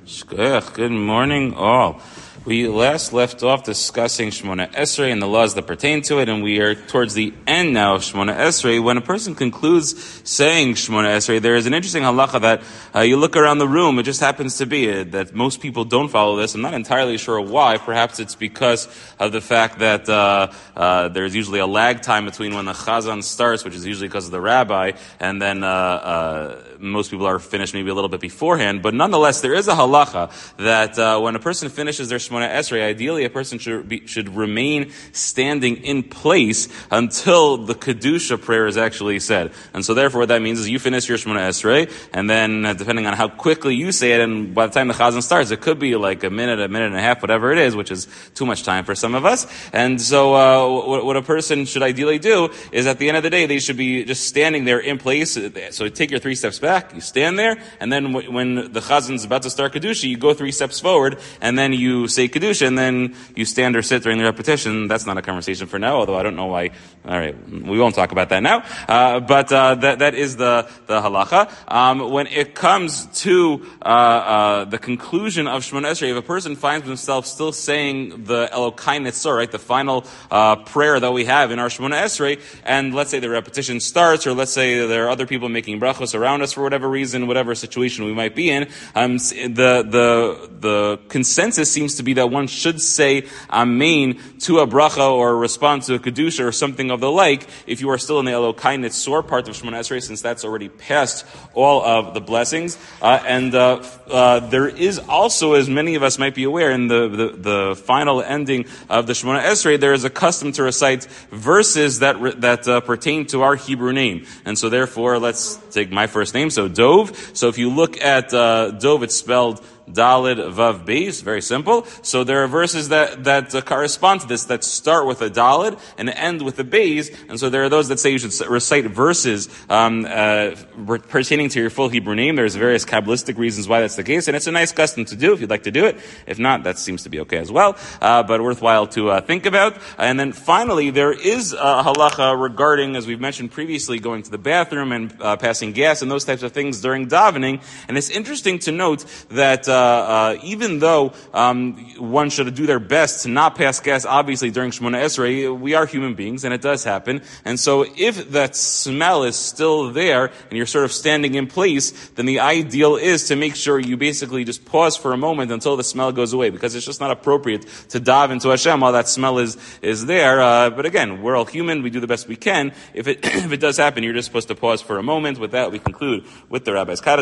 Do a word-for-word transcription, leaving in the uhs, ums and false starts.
Shkoyach, good morning all. We last left off discussing Shmona Esrei and the laws that pertain to it, and we are towards the end now of Shmona Esrei. When a person concludes saying Shmona Esrei, there is an interesting halacha that uh, you look around the room, it just happens to be uh, that most people don't follow this. I'm not entirely sure why. Perhaps it's because of the fact that uh, uh, there's usually a lag time between when the chazan starts, which is usually because of the rabbi, and then uh, uh, most people are finished maybe a little bit beforehand. But nonetheless, there is a halacha that uh, when a person finishes their Shmona Esrei, ideally a person should be, should remain standing in place until the Kedusha prayer is actually said. And so therefore what that means is you finish your Shmona Esrei, and then uh, depending on how quickly you say it, and by the time the Chazan starts, it could be like a minute, a minute and a half, whatever it is, which is too much time for some of us. And so uh, what, what a person should ideally do is at the end of the day, they should be just standing there in place. So take your three steps back, you stand there, and then w- when the Chazan is about to start Kedusha, you go three steps forward, and then you say Kedusha, and then you stand or sit during the repetition. That's not a conversation for now, although I don't know why. All right, we won't talk about that now. Uh, but uh, that that is the the halacha. Um, when it comes to uh, uh, the conclusion of Shmona Esrei, if a person finds himself still saying the Elokai Netzor, right, the final uh, prayer that we have in our Shmona Esrei, and let's say the repetition starts, or let's say there are other people making brachos around us for whatever reason, whatever situation we might be in, um, the the the consensus seems to be that one should say Amen to a bracha or a response to a Kedusha or something of the like if you are still in the Elokai Netzor part of Shmona Esrei, since that's already past all of the blessings. Uh, and uh, uh, there is also, as many of us might be aware, in the, the, the final ending of the Shmona Esrei, there is a custom to recite verses that that uh, pertain to our Hebrew name. And so therefore, let's take my first name, so Dov. So if you look at uh, Dov, it's spelled Dalid Vav Beis, very simple. So there are verses that that uh, correspond to this that start with a Dalid and end with a Beis, and so there are those that say you should recite verses um, uh, pertaining to your full Hebrew name. There's various Kabbalistic reasons why that's the case, and it's a nice custom to do if you'd like to do it. If not, that seems to be okay as well, uh, but worthwhile to uh, think about. And then finally, there is a halacha regarding, as we've mentioned previously, going to the bathroom and uh, passing gas and those types of things during davening. And it's interesting to note that uh, Uh, uh, even though um, one should do their best to not pass gas, obviously, during Shmona Esrei, we are human beings, and it does happen. And so if that smell is still there, and you're sort of standing in place, then the ideal is to make sure you basically just pause for a moment until the smell goes away, because it's just not appropriate to dive into Hashem while that smell is is there. Uh, but again, we're all human, we do the best we can. If it, if it does happen, you're just supposed to pause for a moment. With that, we conclude with the Rabbi's Kaddish.